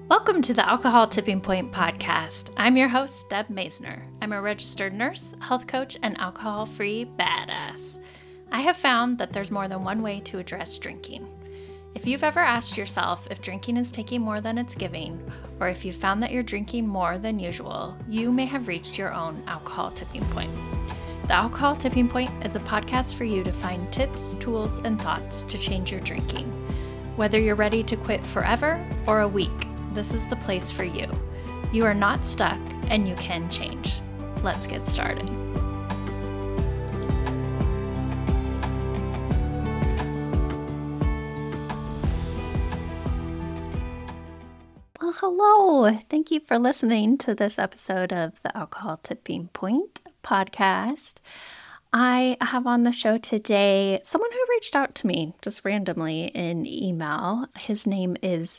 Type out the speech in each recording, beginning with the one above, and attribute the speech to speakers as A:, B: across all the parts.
A: Welcome to the Alcohol Tipping Point podcast. I'm your host, Deb Maisner. I'm a registered nurse, health coach, and alcohol-free badass. I have found that there's more than one way to address drinking. If you've ever asked yourself if drinking is taking more than it's giving, or if you've found that you're drinking more than usual, you may have reached your own alcohol tipping point. The Alcohol Tipping Point is a podcast for you to find tips, tools, and thoughts to change your drinking. Whether you're ready to quit forever or a week, this is the place for you. You are not stuck and you can change. Let's get started. Well, hello. Thank you for listening to this episode of the Alcohol Tipping Point podcast. I have on the show today someone who reached out to me just randomly in email. His name is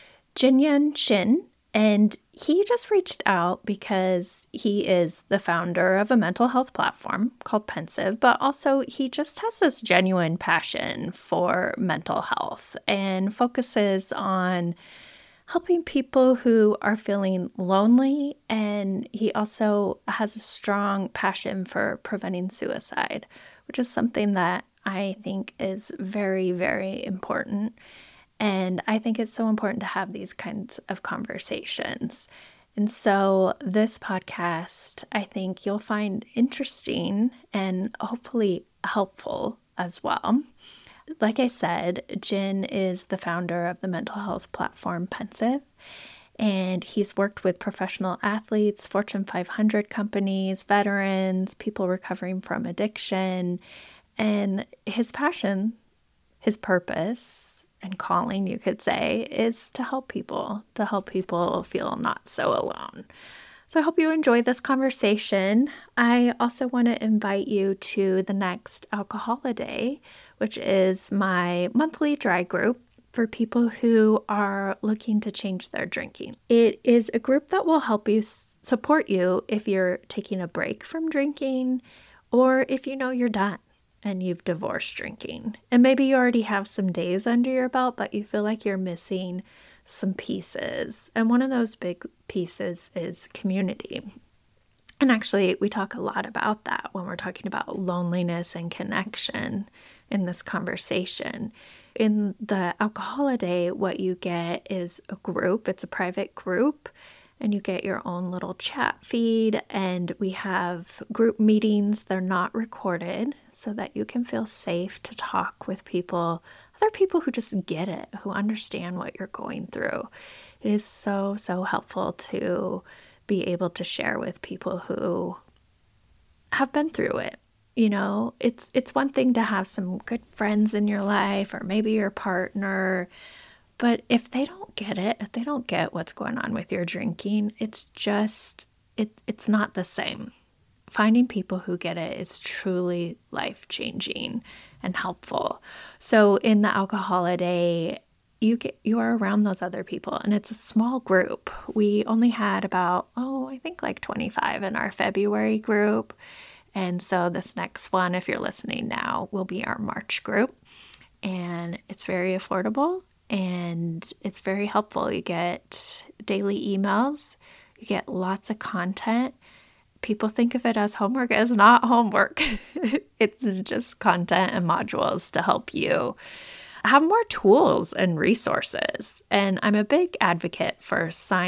A: Jinyan Shin, and he just reached out because he is the founder of a mental health platform called Pensive, but also he just has this genuine passion for mental health and focuses on helping people who are feeling lonely, and he also has a strong passion for preventing suicide, which is something that I think is very, very important. And I think it's so important to have these kinds of conversations. And so this podcast, I think you'll find interesting and hopefully helpful as well. Like I said, Jin is the founder of the mental health platform Pensive, and he's worked with professional athletes, Fortune 500 companies, veterans, people recovering from addiction, and his passion, his purpose, and calling, you could say, is to help people feel not so alone. So I hope you enjoy this conversation. I also want to invite you to the next Alcoholiday, which is my monthly dry group for people who are looking to change their drinking. It is a group that will help you support you if you're taking a break from drinking or if you know you're done and you've divorced drinking. And maybe you already have some days under your belt, but you feel like you're missing some pieces. And one of those big pieces is community. And actually, we talk a lot about that when we're talking about loneliness and connection in this conversation. In the Alcoholiday, what you get is a group. It's a private group. And you get your own little chat feed, and we have group meetings. They're not recorded so that you can feel safe to talk with people, other people who just get it, who understand what you're going through. It is so, so helpful to be able to share with people who have been through it. You know, it's one thing to have some good friends in your life or maybe your partner, but if they don't get it, if they don't get what's going on with your drinking, it's not the same. Finding people who get it is truly life-changing and helpful. So in the Alcoholiday, you are around those other people, and it's a small group. We only had about, I think like 25 in our February group. And so this next one, if you're listening now, will be our March group. And it's very affordable. And it's very helpful. You get daily emails. You get lots of content. People think of it as homework. It's not homework. It's just content and modules to help you have more tools and resources. And I'm a big advocate for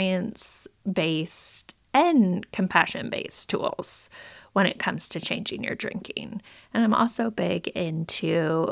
A: science-based and compassion-based tools when it comes to changing your drinking. And I'm also big into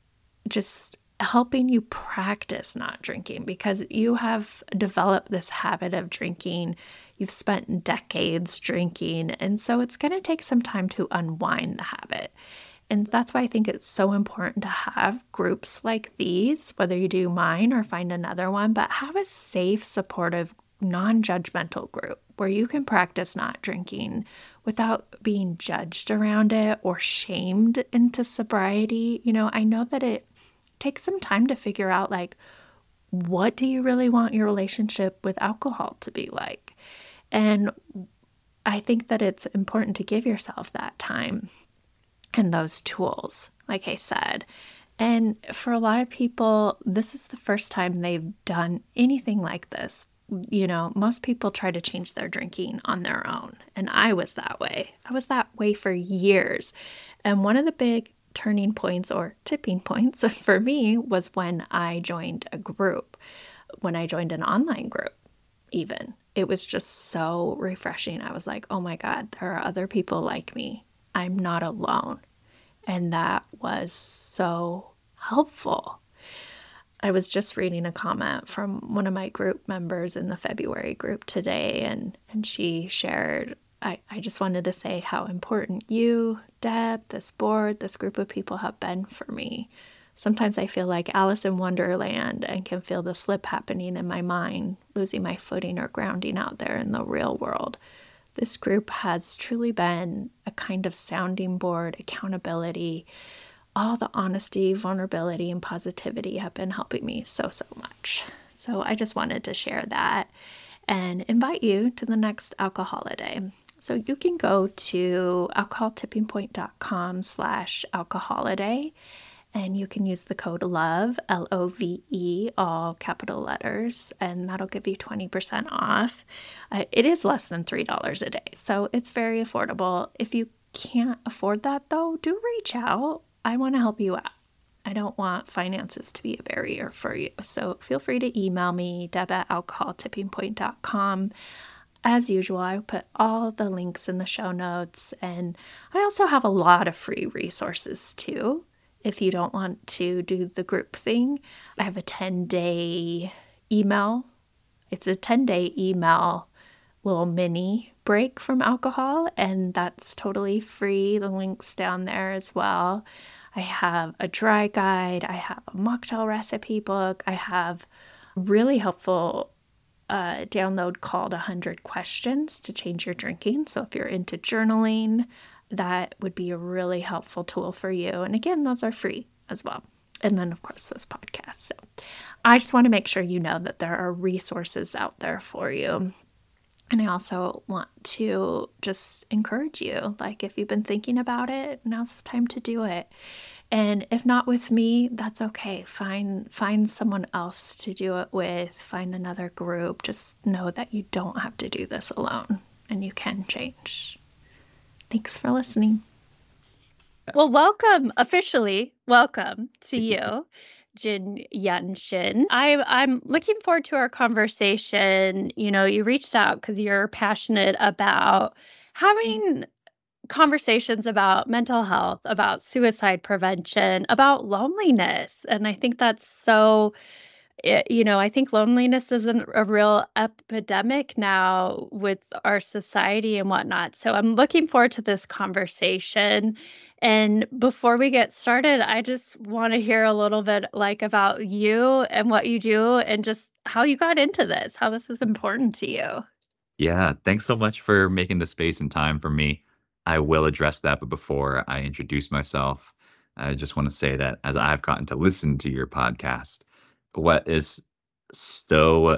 A: just helping you practice not drinking, because you have developed this habit of drinking. You've spent decades drinking, and so it's going to take some time to unwind the habit. And that's why I think it's so important to have groups like these, whether you do mine or find another one, but have a safe, supportive, non-judgmental group where you can practice not drinking without being judged around it or shamed into sobriety. You know, I know that it take some time to figure out, like, what do you really want your relationship with alcohol to be like? And I think that it's important to give yourself that time and those tools, like I said. And for a lot of people, this is the first time they've done anything like this most people try to change their drinking on their own. And I was that way. I was that way for years. And one of the big turning points or tipping points for me was when I joined a group, when I joined an online group, even. It was just so refreshing. I was like, oh my God, there are other people like me. I'm not alone. And that was so helpful. I was just reading a comment from one of my group members in the February group today, and she shared, I just wanted to say how important you, Deb, this board, this group of people have been for me. Sometimes I feel like Alice in Wonderland and can feel the slip happening in my mind, losing my footing or grounding out there in the real world. This group has truly been a kind of sounding board, accountability. All the honesty, vulnerability, and positivity have been helping me so much. So I just wanted to share that and invite you to the next Alcoholiday. So you can go to alcoholtippingpoint.com/alcoholiday, and you can use the code LOVE, LOVE, all capital letters, and that'll give you 20% off. It is less than $3 a day, so it's very affordable. If you can't afford that, though, do reach out. I want to help you out. I don't want finances to be a barrier for you. So feel free to email me, deb@alcoholtippingpoint.com. As usual, I put all the links in the show notes. And I also have a lot of free resources too. If you don't want to do the group thing, I have a 10-day email. It's a 10-day email little mini break from alcohol, and that's totally free. The link's down there as well. I have a dry guide. I have a mocktail recipe book. I have a really helpful download called 100 Questions to Change Your Drinking. So if you're into journaling, that would be a really helpful tool for you. And again, those are free as well. And then, of course, this podcast. So I just want to make sure you know that there are resources out there for you. And I also want to just encourage you, like if you've been thinking about it, now's the time to do it. And if not with me, that's okay. Find someone else to do it with, find another group. Just know that you don't have to do this alone and you can change. Thanks for listening. Well, officially welcome to you, Jin Yun Shin. I'm looking forward to our conversation. You reached out because you're passionate about having conversations about mental health, about suicide prevention, about loneliness. And I think that's so, I think loneliness is a real epidemic now with our society and whatnot. So I'm looking forward to this conversation. And before we get started, I just want to hear a little bit about you and what you do and just how you got into this, how this is important to you.
B: Yeah, thanks so much for making the space and time for me. I will address that, but before I introduce myself, I just want to say that as I've gotten to listen to your podcast, what is so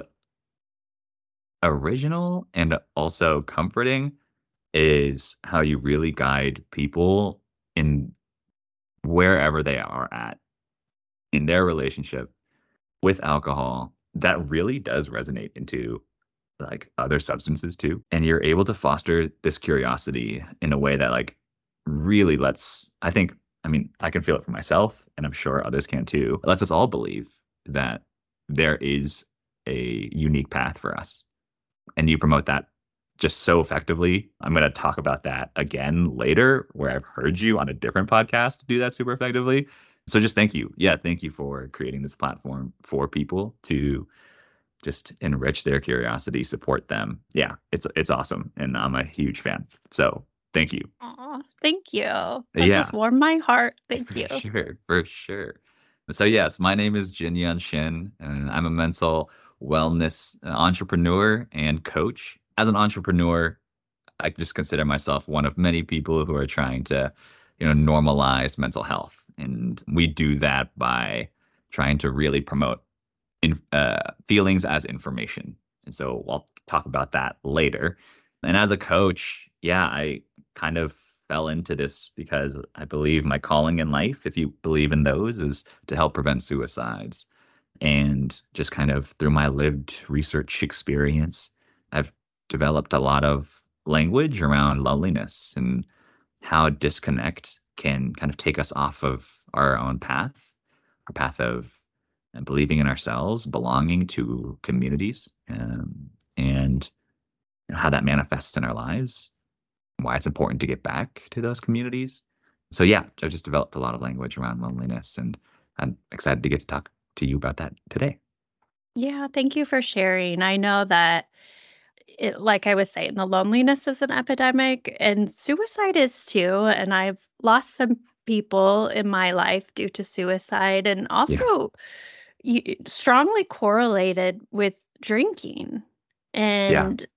B: original and also comforting is how you really guide people in wherever they are at in their relationship with alcohol. That really does resonate into like other substances too. And you're able to foster this curiosity in a way that really I can feel it for myself and I'm sure others can too. It lets us all believe that there is a unique path for us. And you promote that just so effectively. I'm going to talk about that again later, where I've heard you on a different podcast do that super effectively. So just thank you. Yeah, thank you for creating this platform for people to just enrich their curiosity, support them. Yeah, it's awesome. And I'm a huge fan. So thank you.
A: Aw, thank you. That
B: Yeah,
A: just warmed my heart. Thank you.
B: for sure. So yes, my name is Jin Yun Shin, and I'm a mental wellness entrepreneur and coach. As an entrepreneur, I just consider myself one of many people who are trying to, normalize mental health. And we do that by trying to really promote feelings as information. And so I'll talk about that later. And as a coach, yeah, I kind of fell into this because I believe my calling in life, if you believe in those, is to help prevent suicides. And just kind of through my lived research experience, I've developed a lot of language around loneliness and how disconnect can kind of take us off of our own path, our path of believing in ourselves, belonging to communities, and how that manifests in our lives, why it's important to get back to those communities. So yeah, I've just developed a lot of language around loneliness, and I'm excited to get to talk to you about that today.
A: Yeah, thank you for sharing. I know that like I was saying, the loneliness is an epidemic and suicide is too. And I've lost some people in my life due to suicide and
B: Yeah,
A: also strongly correlated with drinking.
B: yeah,
A: And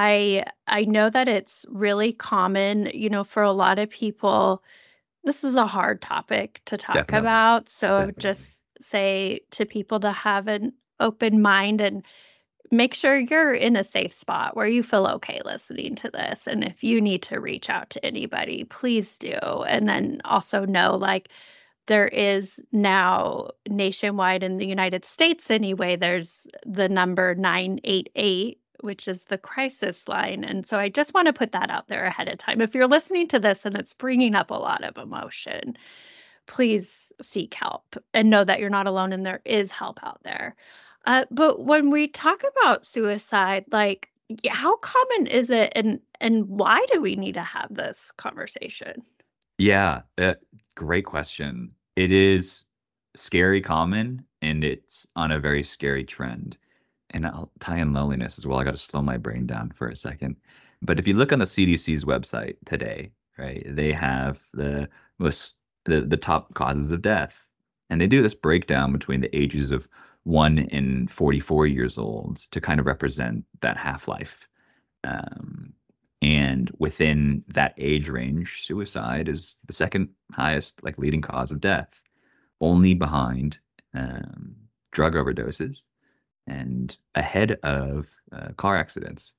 A: I know that it's really common, for a lot of people. This is a hard topic to talk
B: definitely,
A: about. So I would
B: definitely.
A: just say to people to have an open mind and make sure you're in a safe spot where you feel okay listening to this. And if you need to reach out to anybody, please do. And then also know like there is now nationwide in the United States anyway, there's the number 988, which is the crisis line. And so I just want to put that out there ahead of time. If you're listening to this and it's bringing up a lot of emotion, please seek help and know that you're not alone and there is help out there. But when we talk about suicide, like how common is it and why do we need to have this conversation?
B: Yeah, great question. It is scary common, and it's on a very scary trend. And I'll tie in loneliness as well. I got to slow my brain down for a second. But if you look on the CDC's website today, right, they have most the top causes of death, and they do this breakdown between the ages of 1 and 44 years old to kind of represent that half life. Um, and within that age range, suicide is the second highest, like leading cause of death, only behind um, drug overdoses and ahead of car accidents.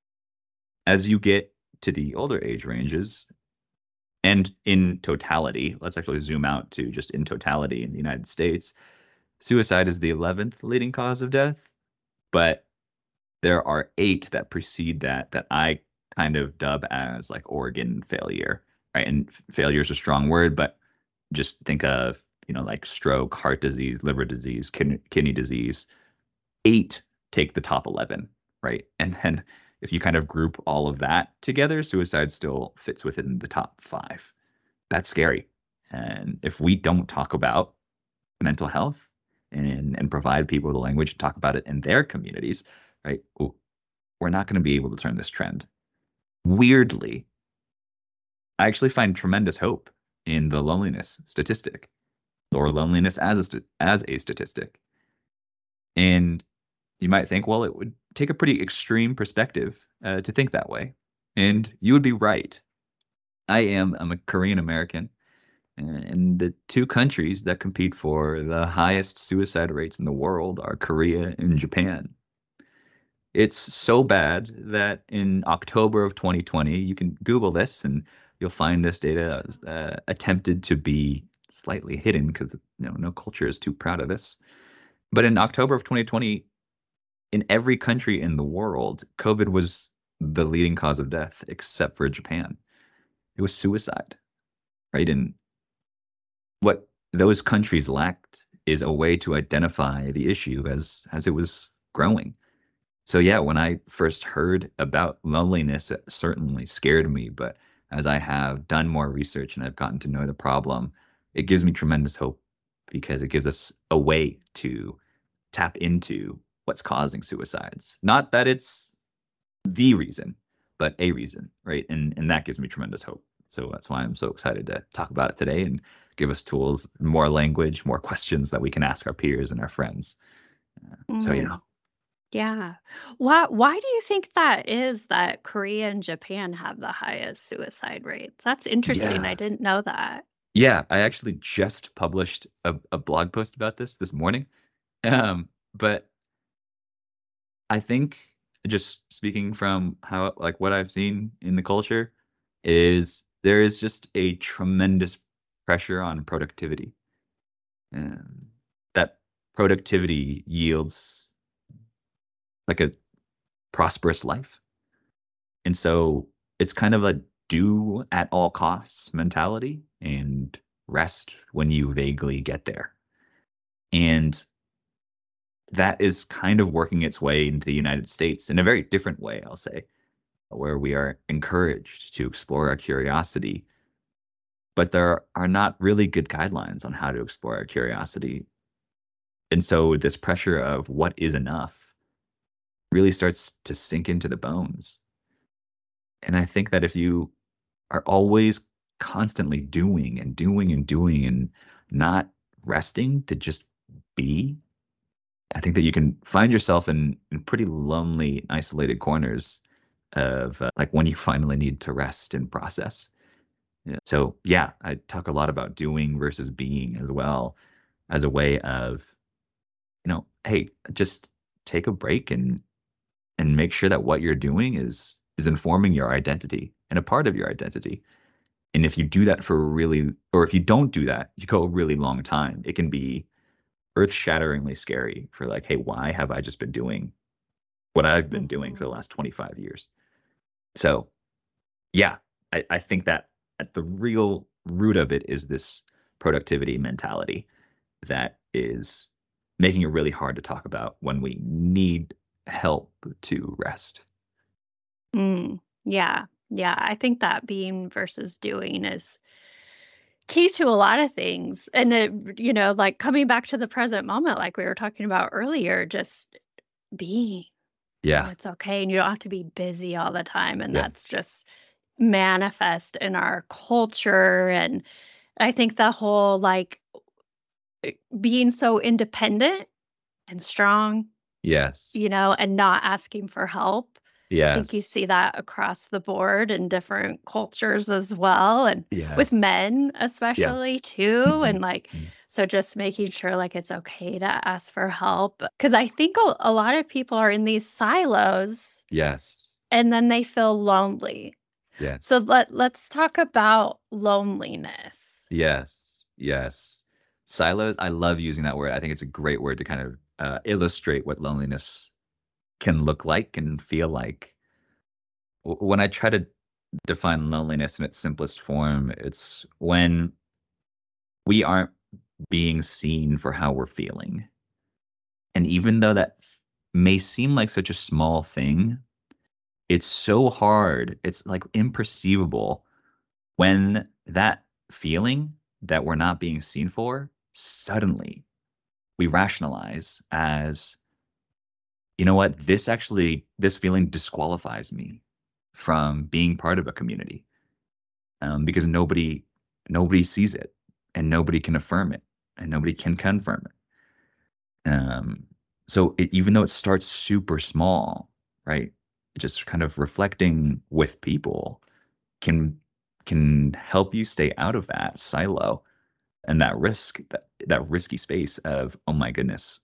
B: As you get to the older age ranges, and in totality, let's actually zoom out to just in totality in the United States, suicide is the 11th leading cause of death, but there are eight that precede that I kind of dub as like organ failure, right? And failure is a strong word, but just think of, like stroke, heart disease, liver disease, kidney disease. Eight take the top 11, right? And then if you kind of group all of that together, suicide still fits within the top five. That's scary. And if we don't talk about mental health and provide people the language to talk about it in their communities, right? We're not going to be able to turn this trend. Weirdly, I actually find tremendous hope in the loneliness statistic or loneliness as a statistic. And you might think, well, it would take a pretty extreme perspective to think that way. And you would be right. I'm a Korean American, and the two countries that compete for the highest suicide rates in the world are Korea and Japan. It's so bad that in October of 2020, you can Google this and you'll find this data attempted to be slightly hidden because no culture is too proud of this. But in October of 2020, in every country in the world, COVID was the leading cause of death except for Japan. It was suicide, right? And what those countries lacked is a way to identify the issue as it was growing. So yeah, when I first heard about loneliness, it certainly scared me. But as I have done more research and I've gotten to know the problem, it gives me tremendous hope because it gives us a way to tap into what's causing suicides. Not that it's the reason, but a reason, right? And that gives me tremendous hope. So that's why I'm so excited to talk about it today and give us tools, more language, more questions that we can ask our peers and our friends. So yeah.
A: Mm, yeah. Why do you think that is that Korea and Japan have the highest suicide rates? That's interesting. I
B: Yeah.
A: didn't know that.
B: Yeah, I actually just published a blog post about this morning. But I think just speaking from how like what I've seen in the culture is there is just a tremendous pressure on productivity. Um, that productivity yields like a prosperous life. And so it's kind of a do at all costs mentality and rest when you vaguely get there. And that is kind of working its way into the United States in a very different way, I'll say, where we are encouraged to explore our curiosity. But there are not really good guidelines on how to explore our curiosity. And so this pressure of what is enough really starts to sink into the bones. And I think that if you are always constantly doing and doing and doing and not resting to just be, I think that you can find yourself in pretty lonely, isolated corners of like when you finally need to rest and process. Yeah. So, yeah, I talk a lot about doing versus being as well as a way of, hey, just take a break and make sure that what you're doing is informing your identity and a part of your identity. And if you do that for or if you don't do that, you go a really long time. It can be earth-shatteringly scary for like, hey, why have I just been doing what I've been doing for the last 25 years? So, yeah, I think that at the real root of it is this productivity mentality that is making it really hard to talk about when we need help to rest.
A: Yeah. Yeah. I think that being versus doing is key to a lot of things. And like coming back to the present moment, like we were talking about earlier, just being, and
B: Yeah.
A: it's okay. And you don't have to be busy all the time. And that's
B: Yes.
A: just manifest in our culture. And I think the whole like being so independent and strong,
B: Yes.
A: and not asking for help. I think you
B: Yes.
A: see that across the board in different cultures as well, and with
B: Yes.
A: men
B: Yeah.
A: especially too,
B: Mhm.
A: and, like,
B: Mm.
A: so just making sure, like, it's okay to ask for help because I think a lot of people are in these silos,
B: Yes.
A: and then they feel lonely. So
B: Yes.
A: let's talk about loneliness.
B: Yes. Yes. Silos, I love using that word. I think it's a great word to kind of illustrate what loneliness can look like and feel like. When I try to define loneliness in its simplest form, it's when we aren't being seen for how we're feeling. And even though that may seem like such a small thing, it's so hard. It's like imperceivable when that feeling that we're not being seen for, suddenly we rationalize as, you know what, this feeling disqualifies me from being part of a community, because nobody sees it and nobody can affirm it and nobody can confirm it. So even though it starts super small, right? Just kind of reflecting with people can help you stay out of that silo and that risky space of, oh my goodness,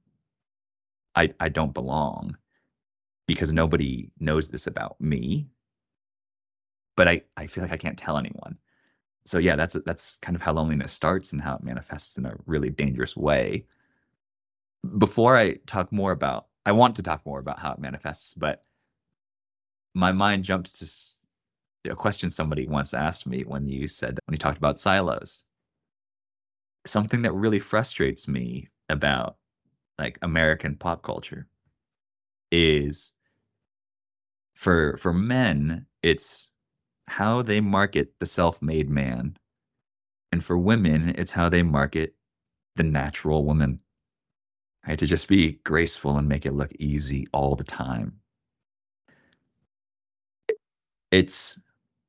B: I don't belong because nobody knows this about me, but I feel like I can't tell anyone. So yeah, that's kind of how loneliness starts and how it manifests in a really dangerous way. Before I want to talk more about how it manifests, but my mind jumped to a question somebody once asked me when you talked about silos. Something that really frustrates me about like American pop culture is for men, it's how they market the self-made man, and for women, it's how they market the natural woman. Right? To just be graceful and make it look easy all the time. It's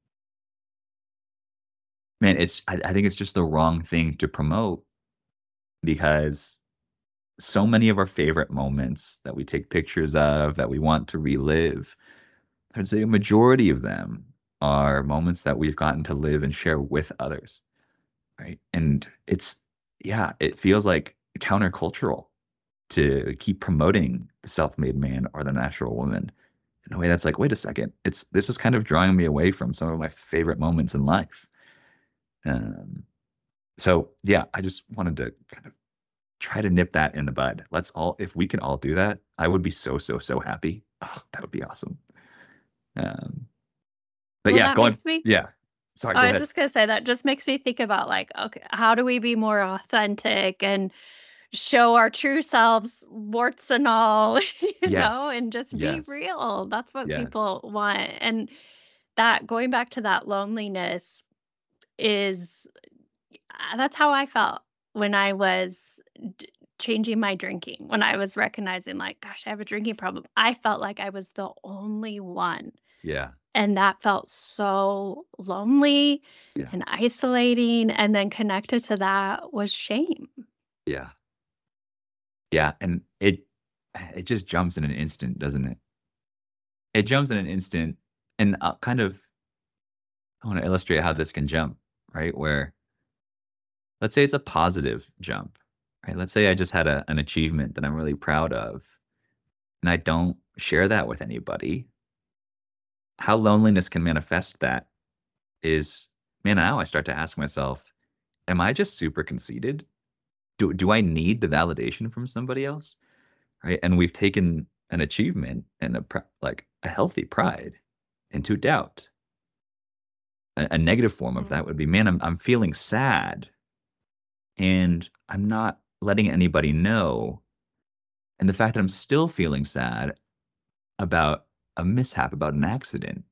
B: man, I think it's just the wrong thing to promote because so many of our favorite moments that we take pictures of, that we want to relive, I'd say a majority of them are moments that we've gotten to live and share with others, right? And it feels like countercultural to keep promoting the self-made man or the natural woman in a way that's like, wait a second, this is kind of drawing me away from some of my favorite moments in life. Um, so yeah, I just wanted to kind of try to nip that in the bud. Let's all, if we can all do that, I would be so, so, so happy. Oh, that would be awesome. Um, but
A: Well,
B: yeah,
A: that
B: going,
A: makes me
B: yeah. Sorry, go
A: I was
B: ahead.
A: just gonna say that just makes me think about like, okay, how do we be more authentic and show our true selves, warts and all,
B: Yes,
A: and just be
B: yes,
A: real. That's what
B: yes,
A: people want. And that going back to that loneliness is that's how I felt when I was changing my drinking, when I was recognizing, like, gosh, I have a drinking problem. I felt like I was the only one.
B: yeah,
A: And that felt so lonely
B: yeah,
A: and isolating. And then connected to that was shame.
B: yeah, yeah. And it just jumps in an instant, doesn't it? It jumps in an instant, and kind of, I want to illustrate how this can jump, right? Where let's say it's a positive jump, right? Let's say I just had an achievement that I'm really proud of, and I don't share that with anybody. How loneliness can manifest that is, man, now I start to ask myself, am I just super conceited? Do I need the validation from somebody else? Right? And we've taken an achievement and like a healthy pride into doubt. A negative form of
A: Mm.
B: that would be, man, I'm feeling sad and I'm not letting anybody know. And the fact that I'm still feeling sad about a mishap, about an accident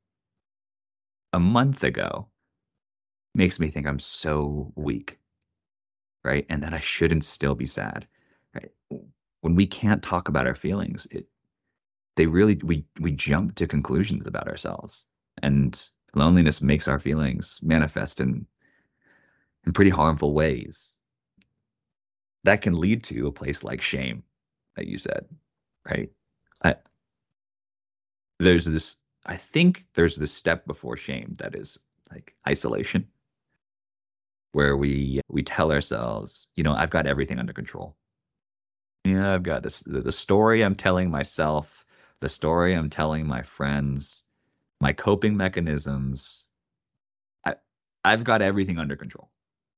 B: a month ago makes me think I'm so weak, right? And that I shouldn't still be sad, right? When we can't talk about our feelings, they really, we jump to conclusions about ourselves, and loneliness makes our feelings manifest in pretty harmful ways. That can lead to a place like shame, that you said, right? I, there's this, I think there's this step before shame that is like isolation, where we tell ourselves, I've got everything under control. Yeah, I've got this, the story I'm telling myself, the story I'm telling my friends, my coping mechanisms. I, I've got everything under control.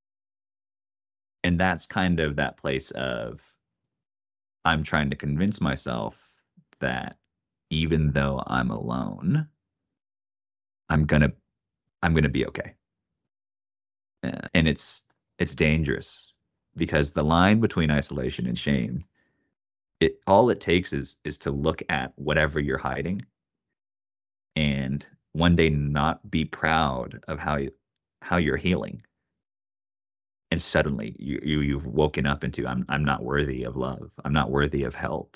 B: And that's kind of that place of, I'm trying to convince myself that even though I'm alone, I'm gonna I'm gonna be okay. And it's dangerous because the line between isolation and shame, it all it takes is to look at whatever you're hiding and one day not be proud of how you're healing. And suddenly you've woken up into, I'm not worthy of love. I'm not worthy of help.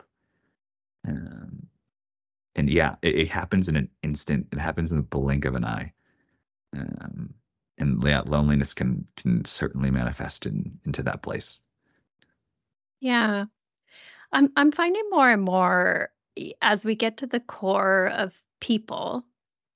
B: Um, and yeah, it happens in an instant. It happens in the blink of an eye. Um, and yeah, loneliness can certainly manifest into that place.
A: Yeah. I'm finding more and more as we get to the core of people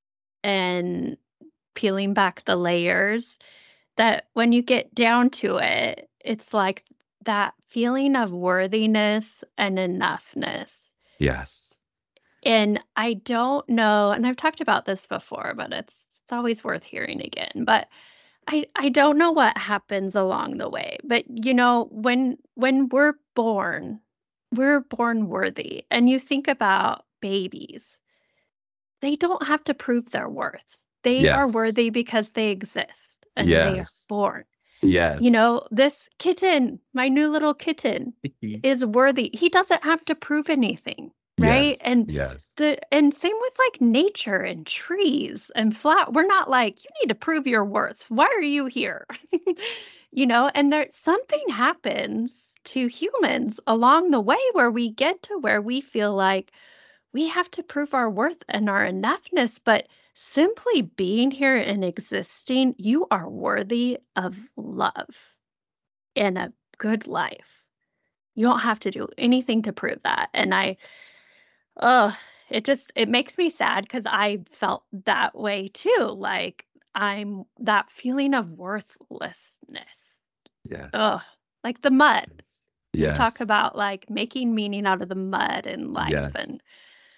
A: and peeling back the layers that when you get down to it, it's like that feeling of worthiness and enoughness.
B: Yes.
A: And I don't know, and I've talked about this before, but it's always worth hearing again. But I don't know what happens along the way. But when we're born worthy. And you think about babies, they don't have to prove their worth. They are
B: Yes.
A: worthy because they exist and they are
B: Yes.
A: born.
B: Yes.
A: This kitten, my new little kitten, is worthy. He doesn't have to prove anything, right?
B: Yes. Yes.
A: And same with like nature and trees and flower. We're not like, you need to prove your worth. Why are you here? And there something happens to humans along the way where we get to where we feel like we have to prove our worth and our enoughness, but simply being here and existing, you are worthy of love and a good life. You don't have to do anything to prove that. And oh, it makes me sad because I felt that way too. Like I'm that feeling of worthlessness.
B: Yes.
A: Ugh, like the mud. You talk
B: Yes.
A: about like making meaning out of the mud in life
B: Yes.
A: and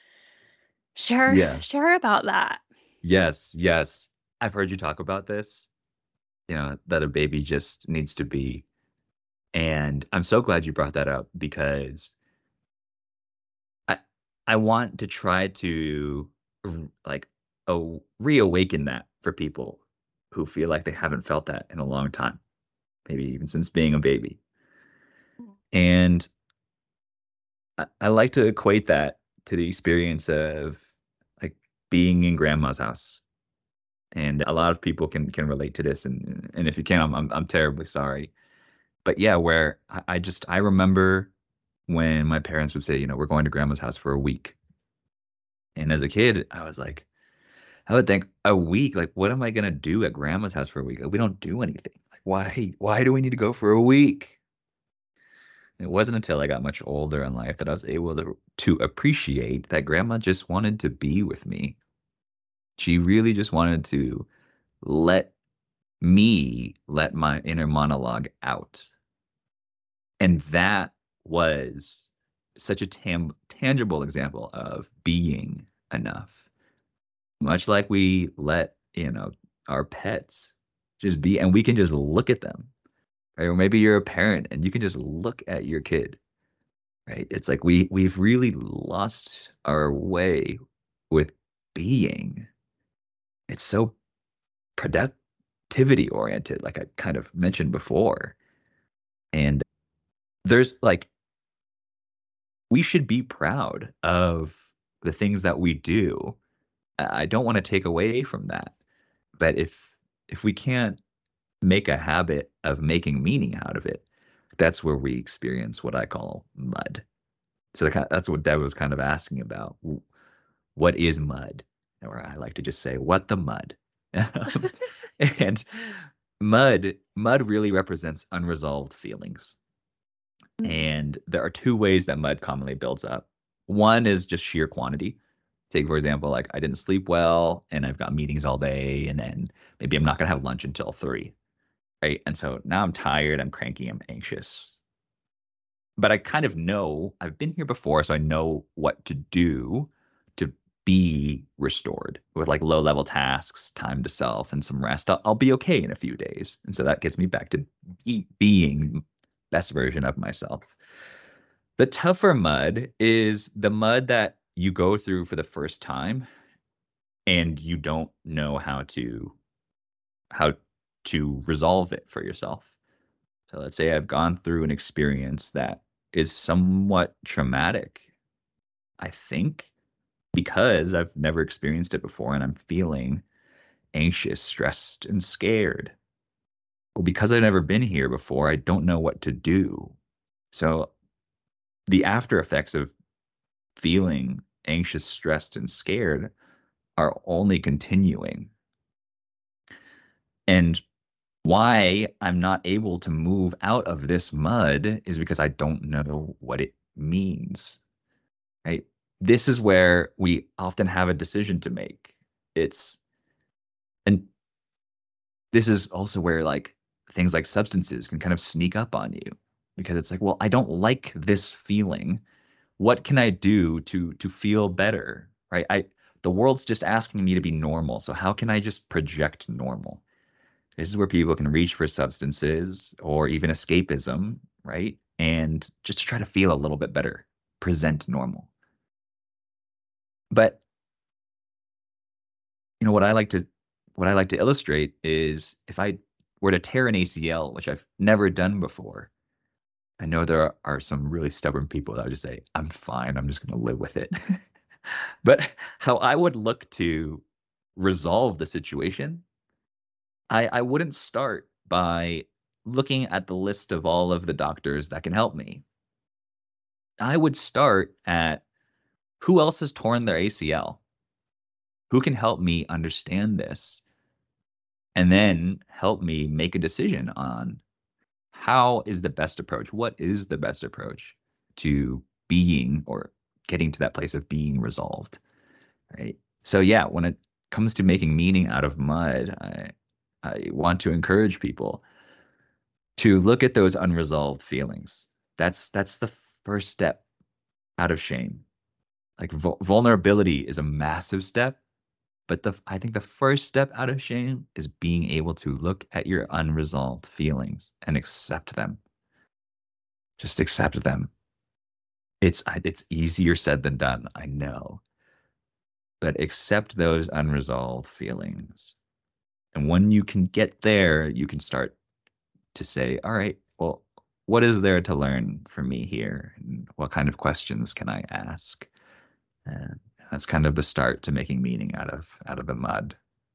A: share
B: Yeah.
A: share about that.
B: Yes. Yes. I've heard you talk about this, that a baby just needs to be And I'm so glad you brought that up because I I want to try to like reawaken that for people who feel like they haven't felt that in a long time, maybe even since being a baby. And I like to equate that to the experience of like being in grandma's house. And a lot of people can relate to this, and if you can, I'm terribly sorry. But yeah, where I remember when my parents would say, we're going to grandma's house for a week. And as a kid, I was like, I would think a week, like what am I gonna do at grandma's house for a week? Like, we don't do anything. Like why do we need to go for a week? It wasn't until I got much older in life that I was able to appreciate that grandma just wanted to be with me. She really just wanted to let me let my inner monologue out. And that was such a tangible example of being enough. Much like we let, our pets just be, and we can just look at them, right? Or maybe you're a parent and you can just look at your kid, right? It's like we've really lost our way with being. It's so productivity oriented, like I kind of mentioned before. And there's like we should be proud of the things that we do. I don't want to take away from that. But if we can't make a habit of making meaning out of it, that's where we experience what I call mud. So that's what Deb was kind of asking about. What is mud? Or I like to just say, what the mud? And mud really represents unresolved feelings. And there are two ways that mud commonly builds up. One is just sheer quantity. Take, for example, like I didn't sleep well and I've got meetings all day, and then maybe I'm not going to have lunch until 3. Right. And so now I'm tired, I'm cranky, I'm anxious. But I kind of know I've been here before, so I know what to do to be restored with like low level tasks, time to self, and some rest. I'll be okay in a few days. And so that gets me back to being best version of myself. The tougher mud is the mud that you go through for the first time and you don't know how to resolve it for yourself. So let's say I've gone through an experience that is somewhat traumatic, I think, because I've never experienced it before and I'm feeling anxious, stressed, and scared. Well, because I've never been here before, I don't know what to do. So the after effects of feeling anxious, stressed, and scared are only continuing. And why I'm not able to move out of this mud is because I don't know what it means, right? This is where we often have a decision to make. And this is also where like things like substances can kind of sneak up on you because it's like, well, I don't like this feeling. What can I do to feel better, right? The world's just asking me to be normal. So how can I just project normal? This is where people can reach for substances or even escapism, right? And just to try to feel a little bit better, present normal. But what I like to illustrate is if I were to tear an ACL, which I've never done before, I know there are some really stubborn people that would just say, I'm fine, I'm just going to live with it. But how I would look to resolve the situation, I wouldn't start by looking at the list of all of the doctors that can help me. I would start at who else has torn their ACL? Who can help me understand this? And then help me make a decision on how is the best approach? What is the best approach to being or getting to that place of being resolved? Right. So yeah, when it comes to making meaning out of mud, I want to encourage people to look at those unresolved feelings. That's the first step out of shame. Like vulnerability is a massive step, but I think the first step out of shame is being able to look at your unresolved feelings and accept them. Just accept them. It's easier said than done, I know. But accept those unresolved feelings. And when you can get there, you can start to say, all right, well, what is there to learn from me here? And what kind of questions can I ask? And that's kind of the start to making meaning out of the mud.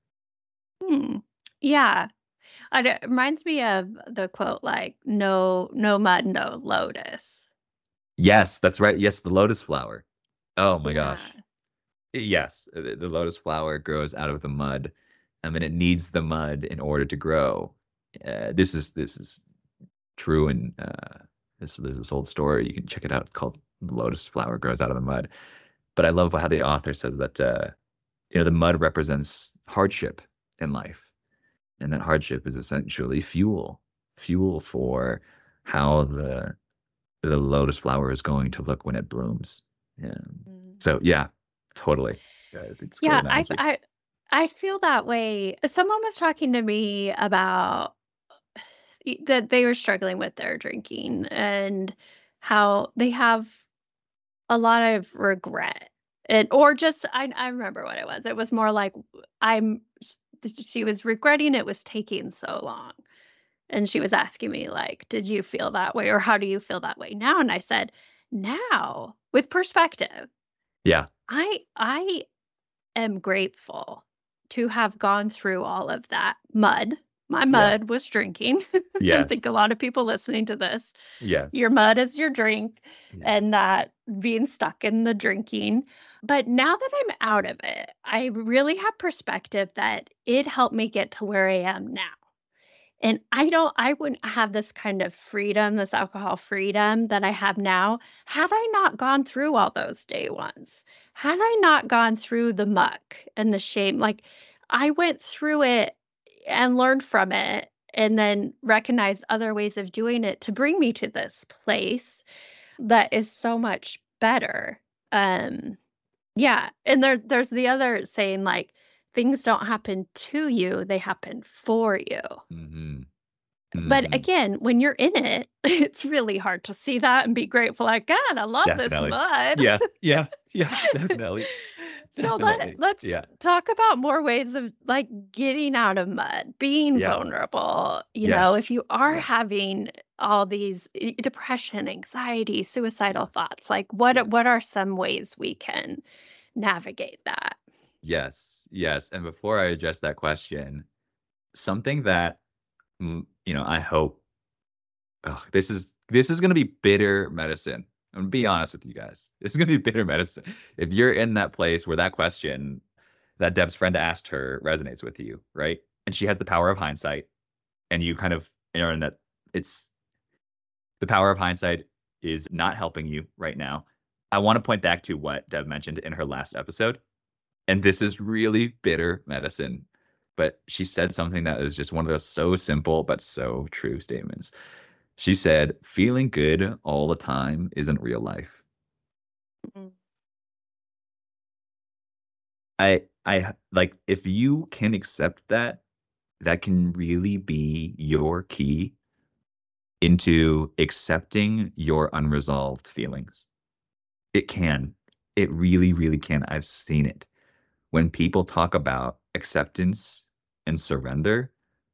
A: Hmm. Yeah. It reminds me of the quote, like, no, no mud, no lotus.
B: Yes, that's right. Yes, the lotus flower. Oh my
A: Yeah.
B: gosh. Yes, the lotus flower grows out of the mud. I mean, it needs the mud in order to grow. This is true, and there's this old story. You can check it out. It's called "The Lotus Flower Grows Out of the Mud." But I love how the author says that the mud represents hardship in life, and that hardship is essentially fuel for how the lotus flower is going to look when it blooms. Yeah.
A: Mm.
B: So yeah, totally. Yeah, it's a great
A: Yeah,
B: analogy.
A: I feel that way. Someone was talking to me about that they were struggling with their drinking and how they have a lot of regret. Or just I remember what it was. It was more like I'm she was regretting it was taking so long. And she was asking me like, "Did you feel that way or how do you feel that way now?" And I said, "Now, with perspective,
B: Yeah.
A: I am grateful to have gone through all of that mud. My
B: Yeah.
A: mud was drinking. I think a
B: Yes.
A: lot of people listening to this, your
B: Yes.
A: mud is your drink
B: Yeah.
A: and that being stuck in the drinking. But now that I'm out of it, I really have perspective that it helped me get to where I am now. And I wouldn't have this kind of freedom, this alcohol freedom that I have now, had I not gone through all those day ones. Had I not gone through the muck and the shame, like, I went through it and learned from it and then recognized other ways of doing it to bring me to this place that is so much better. Um, yeah, and there's the other saying, like, "Things don't happen to you, they happen for you."
B: Mm-hmm.
A: But
B: Mm-hmm.
A: again, when you're in it, it's really hard to see that and be grateful, like, "God, I love this
B: Definitely.
A: mud."
B: Yeah. Yeah. Yeah. Definitely.
A: So
B: Definitely.
A: let's
B: Yeah.
A: talk about more ways of, like, getting out of mud, being
B: Yeah.
A: vulnerable, if you
B: Yes.
A: are
B: Yeah.
A: having all these depression, anxiety, suicidal
B: Yeah.
A: thoughts, like,
B: Yes.
A: what are some ways we can navigate that?
B: Yes. Yes. And before I address that question, something that I hope this is gonna be bitter medicine. I'm gonna be honest with you guys. This is gonna be bitter medicine. If you're in that place where that question that Deb's friend asked her resonates with you, right? And she has the power of hindsight, and you kind of are in that it's the power of hindsight is not helping you right now. I want to point back to what Deb mentioned in her last episode. And this is really bitter medicine. But she said something that is just one of those so simple but so true statements. She said, feeling good all the time isn't real life.
A: Mm,
B: I like if you can accept that, that can really be your key into accepting your unresolved feelings. It can. It really, really can. I've seen it. When people talk about acceptance and surrender,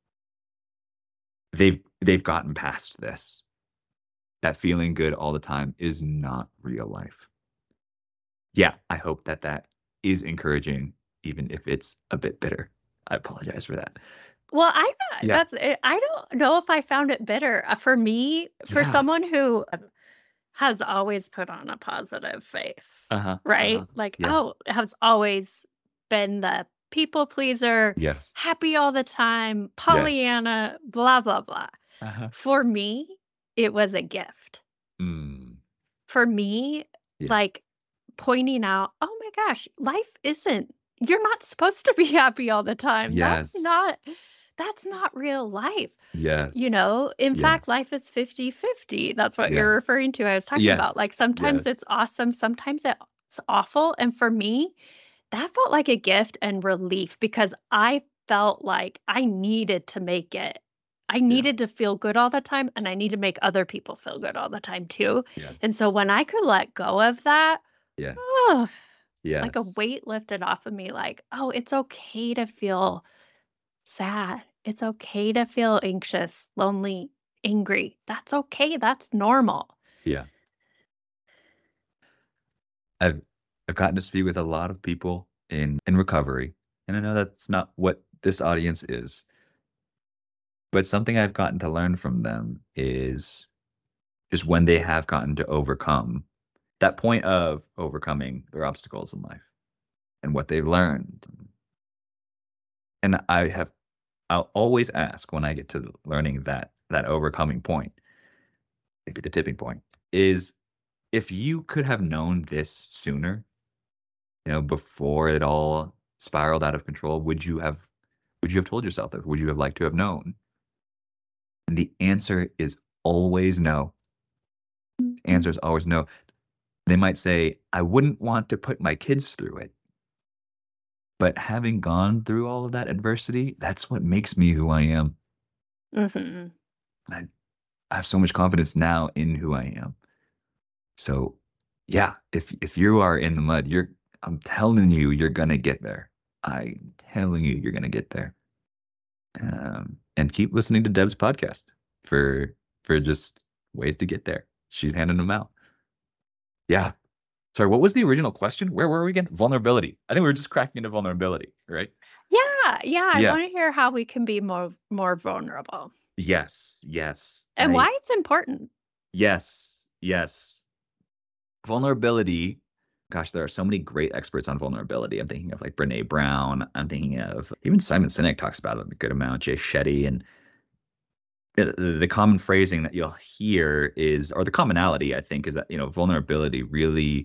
B: they've gotten past this. That feeling good all the time is not real life. Yeah, I hope that that is encouraging, even if it's a bit bitter. I apologize for that.
A: Well,
B: Yeah,
A: I don't know if I found it bitter. For me, for
B: yeah.
A: someone who has always put on a positive face,
B: Uh-huh, uh-huh.
A: right? Like,
B: Yeah.
A: oh, has always been the people pleaser,
B: Yes.
A: happy all the time,
B: Yes.
A: Pollyanna, blah, blah, blah.
B: Uh-huh.
A: For me, it was a gift.
B: Mm.
A: For me,
B: Yeah.
A: like pointing out, oh my gosh, life isn't, you're not supposed to be happy all the time.
B: Yes.
A: That's not real life.
B: Yes.
A: In fact,
B: Yes.
A: life is 50-50. That's what you're
B: Yes.
A: referring to. I was talking about,
B: Yes.
A: like, sometimes
B: Yes.
A: it's awesome, sometimes it's awful, and for me, that felt like a gift and relief because I felt like I needed to make it I needed to feel good all the time, and I need to make other people feel good all the time too. And
B: Yes.
A: so when I could let go of that,
B: Yeah.
A: oh, like a
B: Yes.
A: weight lifted off of me, like, oh, it's okay to feel sad. It's okay to feel anxious, lonely, angry. That's okay. That's normal.
B: Yeah. I've I've gotten to speak with a lot of people in recovery, and I know that's not what this audience is, but something I've gotten to learn from them is just when they have gotten to overcome that point of overcoming their obstacles in life and what they've learned. And I'll always ask when I get to learning that overcoming point, maybe the tipping point, is if you could have known this sooner, before it all spiraled out of control, would you have told yourself that? Would you have liked to have known? And the answer is always no. The
A: Mhm.
B: answer is always no. They might say, I wouldn't want to put my kids through it. But having gone through all of that adversity, that's what makes me who I am.
A: Mhm.
B: I, I have so much confidence now in who I am. So yeah, if you are in the mud, I'm telling you, you're gonna get there. I'm telling you, you're gonna get there. And keep listening to Deb's podcast for just ways to get there. She's handing them out. Yeah. Sorry, what was the original question? Where were we again? Vulnerability. I think we were just cracking into vulnerability, right?
A: Yeah, yeah, I
B: Yeah.
A: wanna hear how we can be more vulnerable
B: Yes. Yes.
A: and why it's important.
B: Yes. Yes. Vulnerability. Gosh, there are so many great experts on vulnerability. I'm thinking of like Brene Brown. I'm thinking of even Simon Sinek talks about it a good amount. Jay Shetty, and the common phrasing that you'll hear is, or the commonality, I think, is that, vulnerability really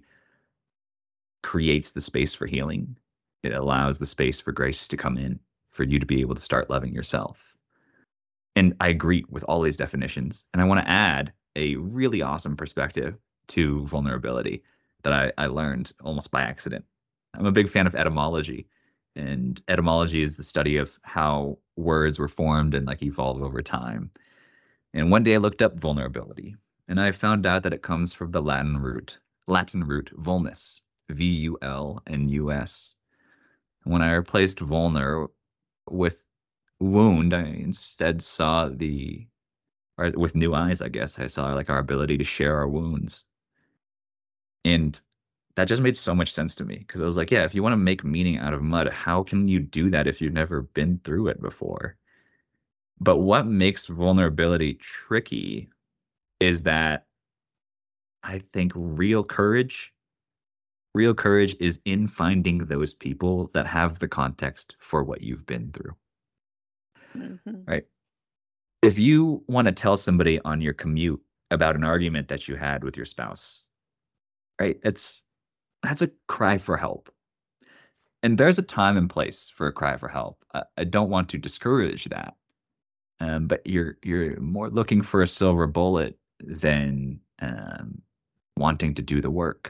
B: creates the space for healing. It allows the space for grace to come in, for you to be able to start loving yourself. And I agree with all these definitions. And I want to add a really awesome perspective to vulnerability that I learned almost by accident. I'm a big fan of etymology. And etymology is the study of how words were formed and like evolve over time. And one day I looked up vulnerability, and I found out that it comes from the Latin root vulnus, vulnus. When I replaced vulner with wound, I instead saw or with new eyes, I guess, I saw like our ability to share our wounds. And that just made so much sense to me because I was like, yeah, if you want to make meaning out of mud, how can you do that if you've never been through it before? But what makes vulnerability tricky is that I think real courage is in finding those people that have the context for what you've been through,
A: Mhm.
B: right? If you want to tell somebody on your commute about an argument that you had with your spouse, right? That's a cry for help. And there's a time and place for a cry for help. I don't want to discourage that. But you're more looking for a silver bullet than wanting to do the work.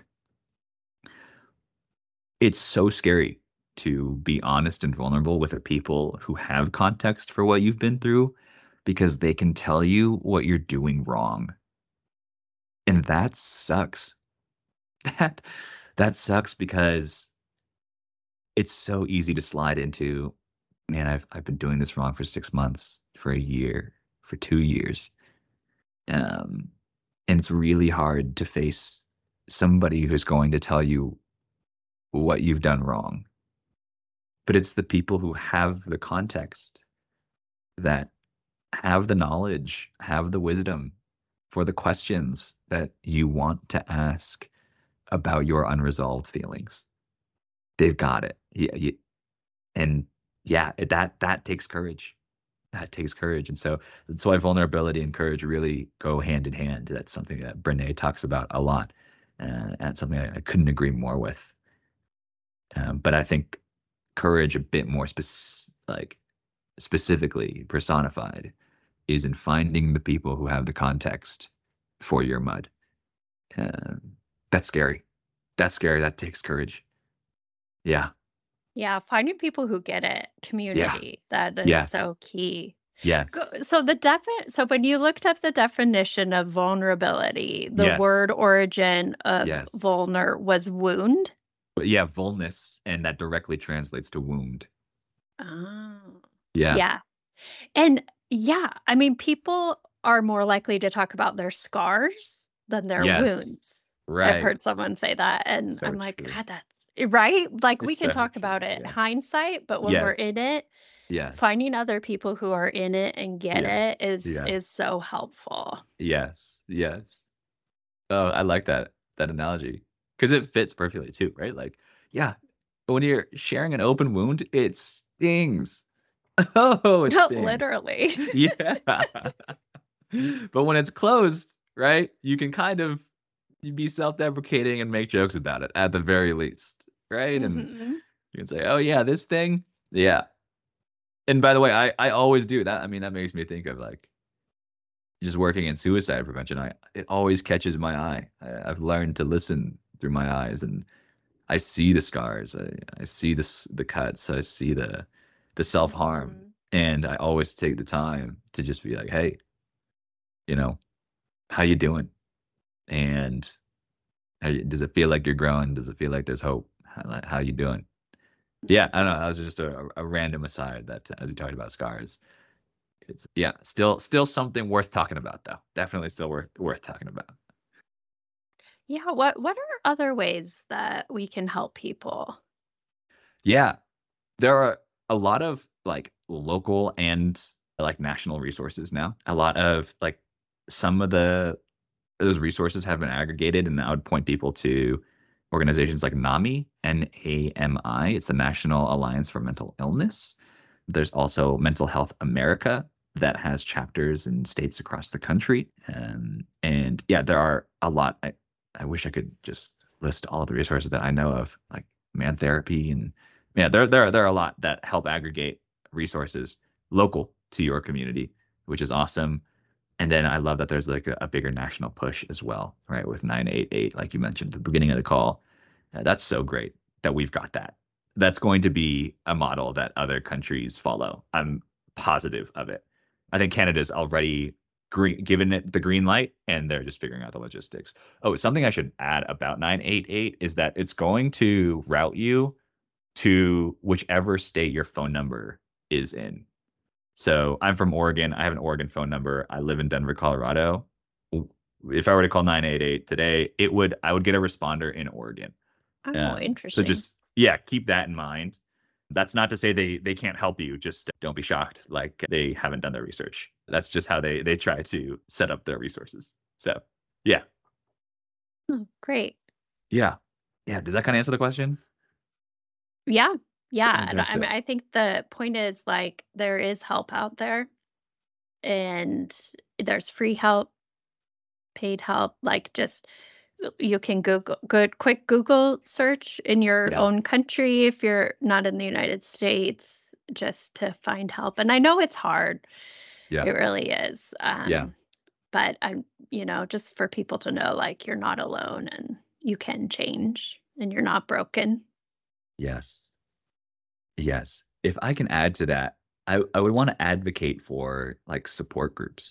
B: It's so scary to be honest and vulnerable with the people who have context for what you've been through because they can tell you what you're doing wrong. And that sucks. That that sucks because it's so easy to slide into, man, I've been doing this wrong for 6 months, for a year, for 2 years. Um, and it's really hard to face somebody who's going to tell you what you've done wrong. But it's the people who have the context, that have the knowledge, have the wisdom for the questions that you want to ask about your unresolved feelings. They've got it. Yeah, and yeah, that takes courage. That takes courage. And so that's why vulnerability and courage really go hand in hand. That's something that Brene talks about a lot. And something I couldn't agree more with. But I think courage a bit more specifically personified is in finding the people who have the context for your mud. Um, that's scary. That's scary. That takes courage. Yeah.
A: Yeah, finding people who get it,
B: Yeah.
A: community, that is
B: Yes.
A: so key.
B: Yes.
A: So when you looked up the definition of vulnerability, the
B: Yes.
A: word origin of
B: Yes.
A: vulner was wound.
B: But yeah, vulnus, and that directly translates to wound.
A: Oh.
B: Yeah.
A: Yeah. And yeah, I mean, people are more likely to talk about their scars than their
B: Yes.
A: wounds. I've
B: Right.
A: heard someone say that, and
B: So
A: I'm like,
B: true.
A: God, that's right. Like, we
B: It's
A: can
B: so
A: talk
B: true.
A: about it
B: Yeah.
A: hindsight, but when we're
B: Yes.
A: in it,
B: Yes.
A: finding other people who are in it and get
B: Yes.
A: it
B: Yes.
A: is so helpful.
B: Yes. Yes. Oh, I like that analogy because it fits perfectly too, right? Like, yeah, when you're sharing an open wound, it stings. Oh, it stings.
A: Literally.
B: Yeah. But when it's closed, right, you can kind of you be self-deprecating and make jokes about it at the very least, right? And
A: Mhm.
B: you can say, "Oh, yeah, this thing?" Yeah. And by the way, I always do that. I mean, that makes me think of, like, just working in suicide prevention. I it always catches my eye. I've learned to listen through my eyes, and I see the scars. I see the cuts. I see the self-harm,
A: Mhm.
B: and I always take the time to just be like, "Hey, you know, how you doing? And does it feel like you're growing? Does it feel like there's hope? How you doing?" Yeah, I don't know. That was just a random aside that as you talked about scars. It's yeah, still something worth talking about though. Definitely still worth talking about.
A: Yeah, what are other ways that we can help people?
B: Yeah, there are a lot of like local and like national resources now. A lot of like some of those resources have been aggregated, and I would point people to organizations like NAMI, NAMI. It's the National Alliance for Mental Illness. There's also Mental Health America that has chapters in states across the country. And yeah, there are a lot. I wish I could just list all of the resources that I know of, like Man Therapy, and yeah, there are a lot that help aggregate resources local to your community, which is awesome. And then I love that there's like a bigger national push as well, right? With 988, like you mentioned at the beginning of the call. That's so great that we've got that. That's going to be a model that other countries follow. I'm positive of it. I think Canada's already given it the green light, and they're just figuring out the logistics. Oh, something I should add about 988 is that it's going to route you to whichever state your phone number is in. So I'm from Oregon. I have an Oregon phone number. I live in Denver, Colorado. If I were to call 988 today, I would get a responder in Oregon.
A: Oh,
B: So
A: interesting.
B: just yeah, keep that in mind. That's not to say they can't help you. Just don't be shocked like they haven't done their research. That's just how they try to set up their resources. So yeah,
A: Oh, great.
B: yeah, yeah. Does that kind of answer the question?
A: Yeah. Yeah, and I
B: Fantastic.
A: mean, I think the point is, like, there is help out there, and there's free help, paid help, like, just you can Google good quick Google search in your
B: Yeah,
A: own country if you're not in the United States just to find help, and I know it's hard.
B: yeah,
A: It really is,
B: yeah.
A: but I'm just for people to know, like, you're not alone and you can change and you're not broken.
B: Yes, yes. If I can add to that, I would want to advocate for like support groups,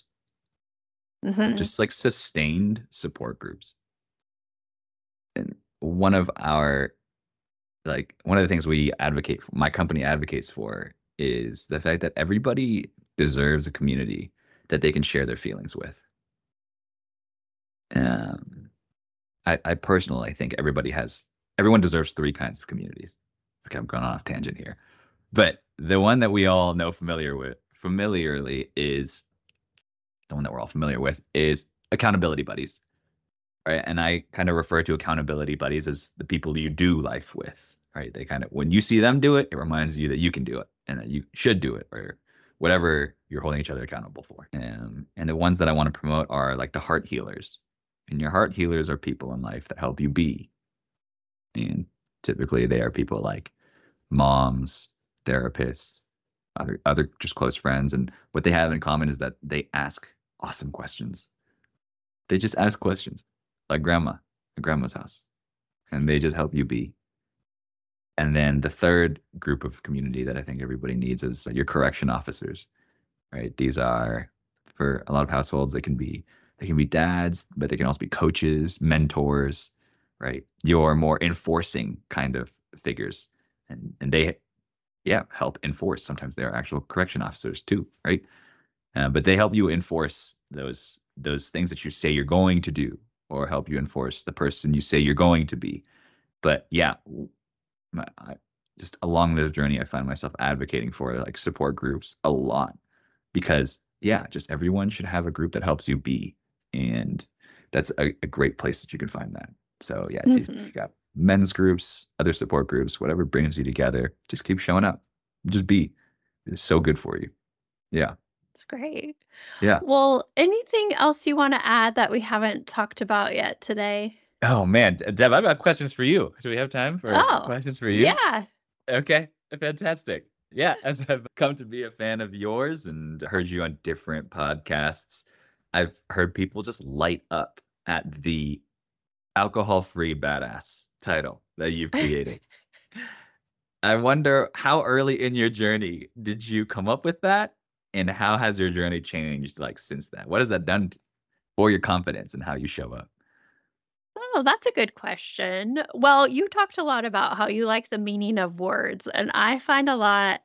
A: Mhm.
B: just like sustained support groups. And one of our one of the things we advocate for, my company advocates for, is the fact that everybody deserves a community that they can share their feelings with. Um, I personally think everyone deserves three kinds of communities. Okay, I'm going off tangent here, but the one that we all know familiarly is the one that we're all familiar with is accountability buddies, right? And I kind of refer to accountability buddies as the people you do life with, right? They kind of, when you see them do it, it reminds you that you can do it and that you should do it, or whatever you're holding each other accountable for. And the ones that I want to promote are like the heart healers. And your heart healers are people in life that help you be. And typically they are people like moms, therapists, other just close friends. And what they have in common is that they ask awesome questions. They just ask questions like grandma's house, and they just help you be. And then the third group of community that I think everybody needs is your correction officers. right? These are, for a lot of households, they can be dads, but they can also be coaches, mentors, right? Your more enforcing kind of figures, and they, yeah, help enforce. Sometimes they're actual correction officers too, right? But they help you enforce those things that you say you're going to do, or help you enforce the person you say you're going to be. But yeah, I, just along this journey, I find myself advocating for like support groups a lot, because yeah, just everyone should have a group that helps you be, and that's a great place that you can find that. So yeah, if
A: Hmm.
B: you got men's groups, other support groups, whatever brings you together, just keep showing up, just be. It's so good for you. Yeah,
A: It's great.
B: yeah.
A: Well, anything else you want to add that we haven't talked about yet today?
B: Oh man, Deb, I've got questions for you. Do we have time for
A: Oh,
B: questions for you?
A: yeah.
B: Okay, fantastic. Yeah, as I've come to be a fan of yours and heard you on different podcasts, I've heard people just light up at the alcohol-free badass title that you've created. I wonder, how early in your journey did you come up with that? And how has your journey changed like since then? What has that done for your confidence and how you show up?
A: Oh, that's a good question. Well, you talked a lot about how you like the meaning of words, and I find a lot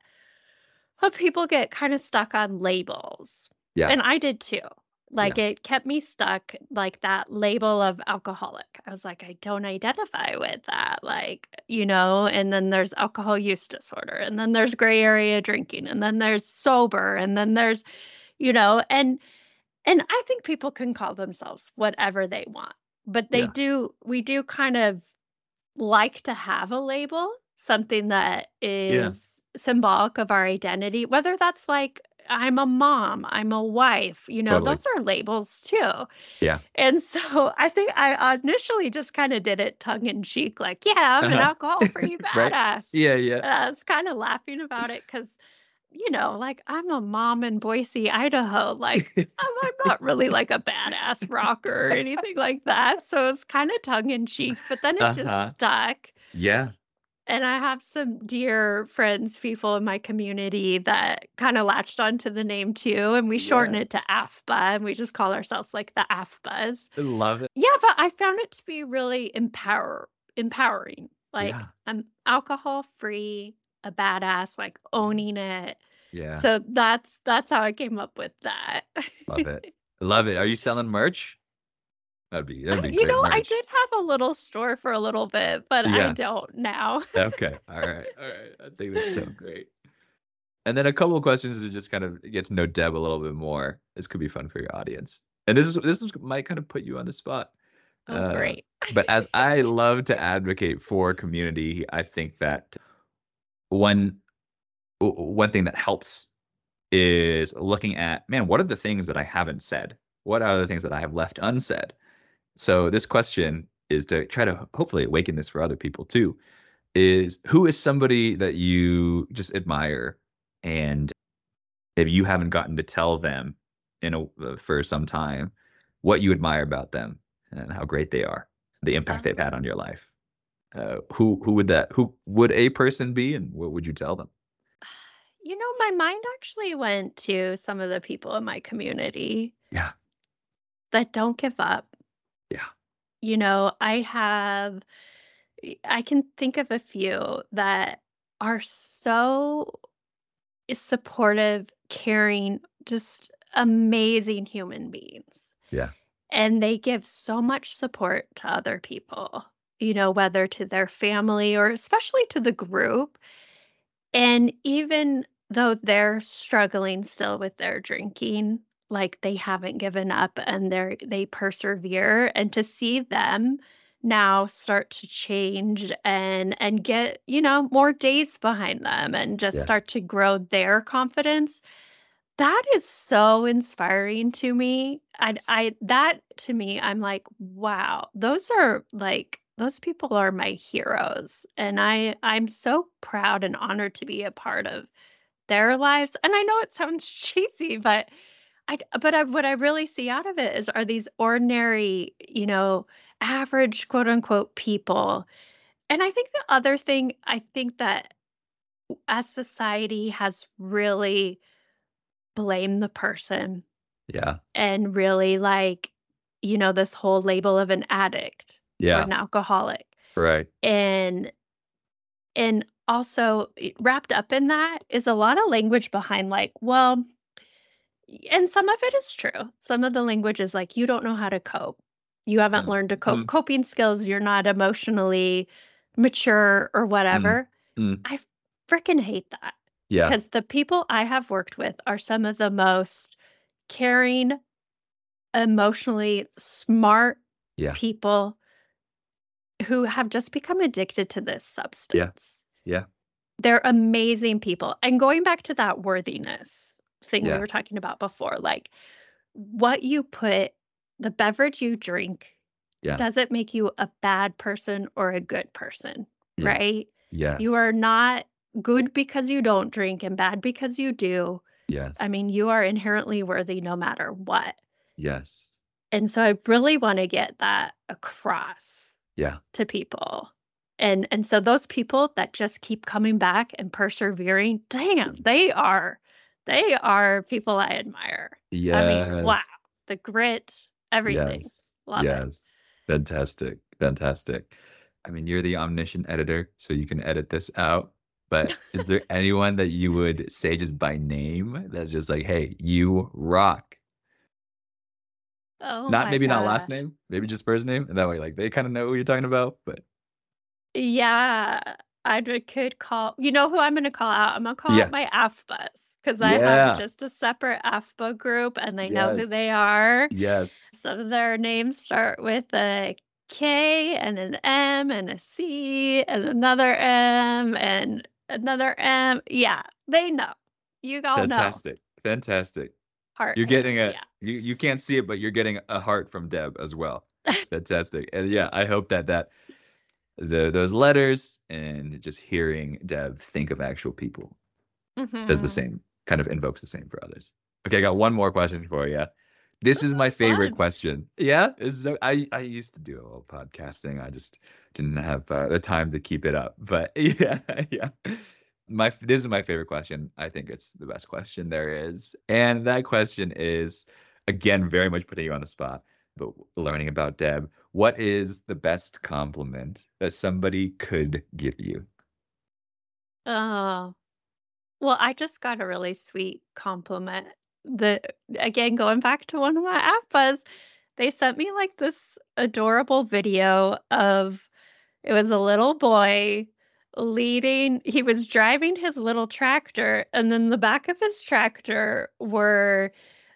A: of people get kind of stuck on labels.
B: Yeah.
A: And I did too. Like
B: Yeah.
A: it kept me stuck, like that label of alcoholic. I was like, I don't identify with that. Like, and then there's alcohol use disorder, and then there's gray area drinking, and then there's sober, and then there's, you know, and I think people can call themselves whatever they want. But
B: Yeah.
A: we do kind of like to have a label, something that
B: Yeah.
A: is symbolic of our identity, whether that's like, I'm a mom, I'm a wife,
B: Totally.
A: those are labels too.
B: Yeah.
A: And so I think I initially just kind of did it tongue in cheek, like, yeah, I'm an
B: Uh-huh.
A: alcohol free
B: Right?
A: badass.
B: Yeah, yeah.
A: And I was kind of laughing about it because, like I'm a mom in Boise, Idaho. Like I'm not really like a badass rocker or anything like that. So it's kind of tongue in cheek, but then it just
B: Uh-huh.
A: stuck.
B: Yeah.
A: And I have some dear friends, people in my community that kinda latched onto the name too, and we shorten
B: Yeah.
A: it to AFBA, and we just call ourselves, like, the AFBAs.
B: I love it.
A: Yeah, but I found it to be really empowering. Like,
B: Yeah.
A: I'm alcohol-free, a badass, like, owning it.
B: Yeah.
A: So that's how I came up with that.
B: Love it. Love it. Are you selling merch? That'd be great
A: I
B: merch.
A: did have a little store for a little bit, but I
B: Yeah.
A: don't now.
B: Okay. All right. All right. I think that's so great. And then a couple of questions to just kind of get to know Deb a little bit more. This could be fun for your audience. And this is might kind of put you on the spot.
A: Oh,
B: Uh,
A: great.
B: but as I love to advocate for community, I think that one one thing that helps is looking at, man, what are the things that I haven't said? What are the things that I have left unsaid? So this question is to try to hopefully awaken this for other people too. Is, who is somebody that you just admire, and if you haven't gotten to tell them for some time what you admire about them and how great they are, the impact they've
A: Um
B: had on your life. Who would a person be, and what would you tell them?
A: My mind actually went to some of the people in my community
B: Yeah.
A: that don't give up.
B: Yeah.
A: I can think of a few that are so supportive, caring, just amazing human beings.
B: Yeah.
A: And they give so much support to other people, whether to their family or especially to the group. And even though they're struggling still with their drinking, like, they haven't given up and they persevere, and to see them now start to change and get, more days behind them and just
B: Yeah.
A: start to grow their confidence, that is so inspiring to me. I that to me, I'm like, "Wow, those people are my heroes." And I'm so proud and honored to be a part of their lives. And I know it sounds cheesy, but what I really see out of it are these ordinary, average quote unquote people. And I think the other thing, I think that as society has really blame the person
B: Yeah.
A: and really like, this whole label of an addict or
B: Yeah.
A: an alcoholic.
B: Right.
A: And also wrapped up in that is a lot of language behind like, well, and some of it is true. Some of the language is like, you don't know how to cope. You haven't
B: Mm,
A: learned to cope.
B: mm,
A: Coping skills, you're not emotionally mature or
B: mm,
A: whatever.
B: mm.
A: I freaking hate that
B: Yeah.
A: because the people I have worked with are some of the most caring, emotionally smart
B: Yeah.
A: people who have just become addicted to this
B: Yeah.
A: substance.
B: Yeah.
A: They're amazing people. And going back to that worthiness thing we
B: Yeah.
A: were talking about before, like what you put, the beverage you drink,
B: Yeah.
A: does it make you a bad person or a good person,
B: Yeah.
A: right? You
B: Yes.
A: are not good because you don't drink and bad because you do. I
B: Yes.
A: mean, you are inherently worthy no matter what.
B: Yes.
A: And so I really want to get that across
B: Yeah.
A: to people. And so those people that just keep coming back and persevering, damn, they are people I admire. I mean, wow,
B: Yes.
A: the grit, everything.
B: Yes.
A: Love it.
B: Yes. Fantastic. Fantastic. I mean, you're the omniscient editor, so you can edit this out. But is there anyone that you would say just by name that's just like, hey, you rock?
A: Oh
B: Not
A: my
B: maybe not last
A: god.
B: name, maybe just first name. And that way, like they kind of know who you're talking about. But
A: Yeah, could call, you know who I'm gonna call out? I'm gonna call out
B: yeah.
A: my AFBAs because I have
B: Yeah.
A: just a separate AFBA group and they know who
B: Yes.
A: they are.
B: Yes.
A: Some of their names start with a K and an M and a C and another M and another M. Yeah, they know. You all know.
B: Fantastic. Fantastic.
A: Heart
B: You're getting a
A: yeah.
B: you can't see it, but you're getting a heart from Deb as well. Fantastic. And yeah, I hope that those letters and just hearing Deb think of actual people does the
A: Mhm.
B: same, kind of invokes the same for others. Okay, I got one more question for you. This
A: This
B: is my
A: is
B: favorite
A: fun.
B: question. Yeah, I used to do a little podcasting. I just didn't have the time to keep it up. But yeah, yeah. This is my favorite question. I think it's the best question there is. And that question is, again, very much putting you on the spot, but learning about Deb. What is the best compliment that somebody could give you?
A: Oh. Well, I just got a really sweet compliment. The Again, going back to one of my AFBAs, they sent me like this adorable video of it was a little boy he was driving his little tractor, and then the back of his tractor were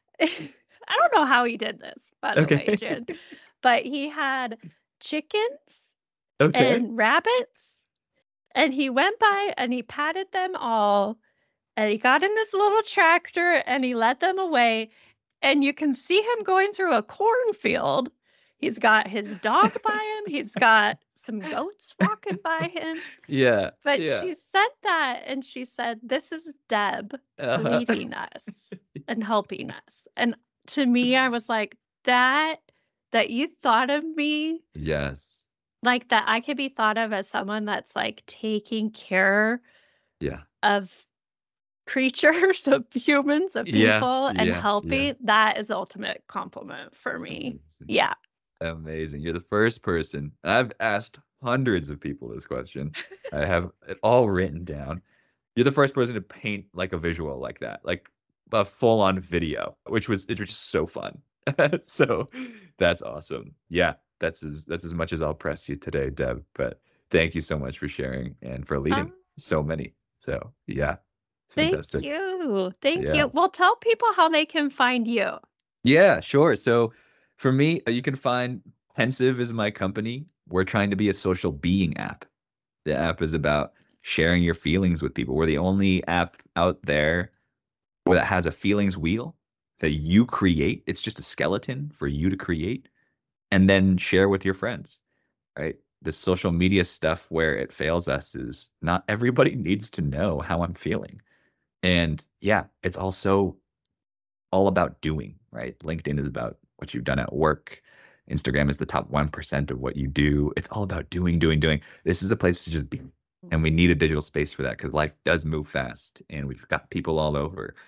A: I don't know how he did this, by the way,
B: Okay.
A: Jen, but he had chickens
B: Okay.
A: and rabbits, and he went by and he patted them all and he got in this little tractor and he led them away. And you can see him going through a cornfield. He's got his dog by him. He's got some goats walking by him.
B: Yeah.
A: But
B: Yeah.
A: she said that and she said, "This is Deb
B: Uh-huh.
A: leaving us and helping us." And to me, I was like, that you thought of me,
B: Yes.
A: like that I could be thought of as someone that's like taking care
B: Yeah.
A: of creatures, of humans, of
B: Yeah.
A: people, and
B: Yeah. Yeah.
A: helping, that is the ultimate compliment for me.
B: Amazing.
A: Yeah.
B: Amazing. You're the first person. I've asked hundreds of people this question. I have it all written down. You're the first person to paint like a visual like that, like a full on video, which was so fun. So that's awesome. Yeah, that's as much as I'll press you today, Deb. But thank you so much for sharing and for
A: Oh,
B: leading so many. So yeah, it's
A: thank
B: fantastic.
A: you. Thank
B: Yeah.
A: you. Well, tell people how they can find you.
B: Yeah, sure. So for me, you can find Pensive is my company. We're trying to be a social being app. The app is about sharing your feelings with people. We're the only app out there that has a feelings wheel that you create. It's just a skeleton for you to create and then share with your friends, right? The social media stuff where it fails us is not everybody needs to know how I'm feeling. And yeah, it's also all about doing, right? LinkedIn is about what you've done at work. Instagram is the top 1% of what you do. It's all about doing, doing, doing. This is a place to just be. And we need a digital space for that because life does move fast and we've got people all over.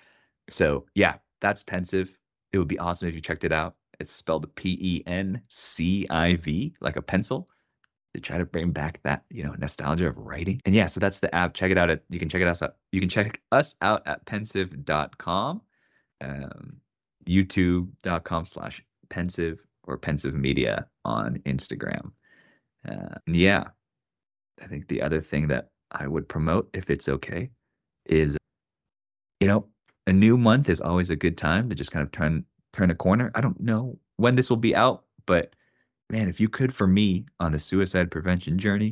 B: So yeah, that's Pensive. It would be awesome if you checked it out. It's spelled Penciv, like a pencil, to try to bring back that, nostalgia of writing. And yeah, so that's the app. Check it out. You can check it out. You can check us out at pensive.com, um, youtube.com/pensive, or pensive media on Instagram. And yeah, I think the other thing that I would promote, if it's okay, is, a new month is always a good time to just kind of turn a corner. I don't know when this will be out, but man, if you could, for me, on the suicide prevention journey,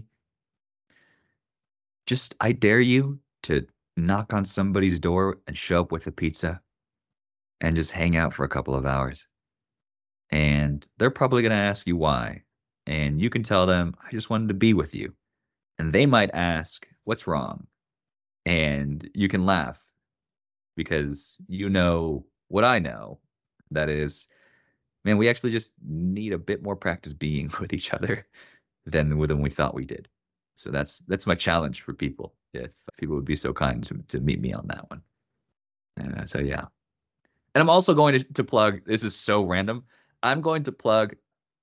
B: I dare you to knock on somebody's door and show up with a pizza and just hang out for a couple of hours. And they're probably going to ask you why. And you can tell them, I just wanted to be with you. And they might ask, what's wrong? And you can laugh because you know what I know. That is, man, we actually just need a bit more practice being with each other than we thought we did. So that's my challenge for people, if people would be so kind to meet me on that one. So yeah. And I'm also going to plug, this is so random, I'm going to plug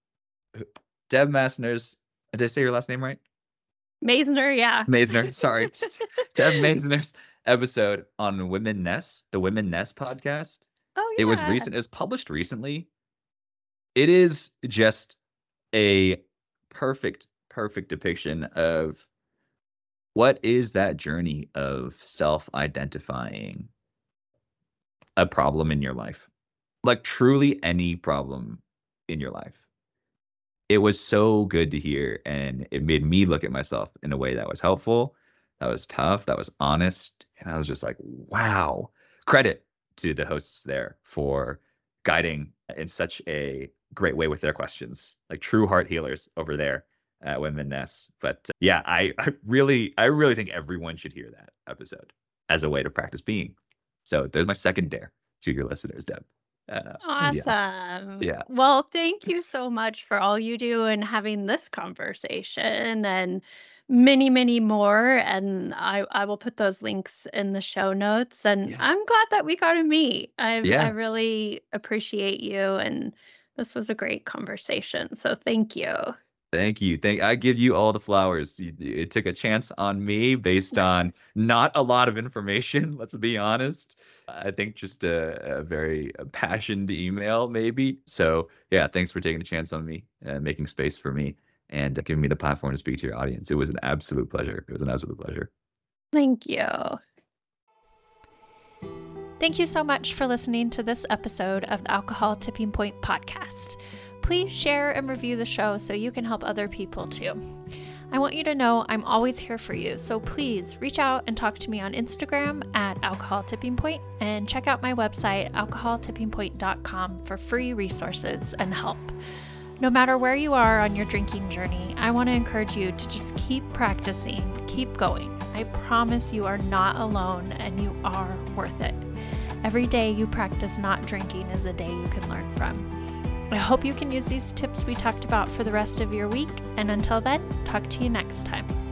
B: Deb Masner's, did I say your last name right?
A: Maisner, yeah.
B: Maisner, sorry. Deb Maisner's episode on the Women Nest podcast.
A: Oh, yeah.
B: It was published recently. It is just a perfect depiction of what is that journey of self-identifying a problem in your life. Like truly any problem in your life. It was so good to hear, and it made me look at myself in a way that was helpful, that was tough, that was honest, and I was just like, wow. Credit to the hosts there for guiding in such a great way with their questions, like true heart healers over there at Women Nest. But yeah, I really think everyone should hear that episode as a way to practice being. So there's my second dare to your listeners, Deb.
A: Awesome.
B: Yeah.
A: Well, thank you so much for all you do and having this conversation and many, many more. And I will put those links in the show notes. And
B: Yeah.
A: I'm glad that we got to meet. I
B: Yeah.
A: really appreciate you. And this was a great conversation. So thank you.
B: Thank you. I give you all the flowers. It took a chance on me based on not a lot of information, let's be honest. I think just a very passionate email, maybe. So yeah, thanks for taking a chance on me and making space for me and giving me the platform to speak to your audience. It was an absolute pleasure.
A: Thank you.
C: Thank you so much for listening to this episode of the Alcohol Tipping Point podcast. Please share and review the show so you can help other people too. I want you to know I'm always here for you, so please reach out and talk to me on Instagram at Alcohol Tipping Point, and check out my website, alcoholtippingpoint.com, for free resources and help. No matter where you are on your drinking journey, I want to encourage you to just keep practicing, keep going. I promise you are not alone and you are worth it. Every day you practice not drinking is a day you can learn from. I hope you can use these tips we talked about for the rest of your week, and until then, talk to you next time.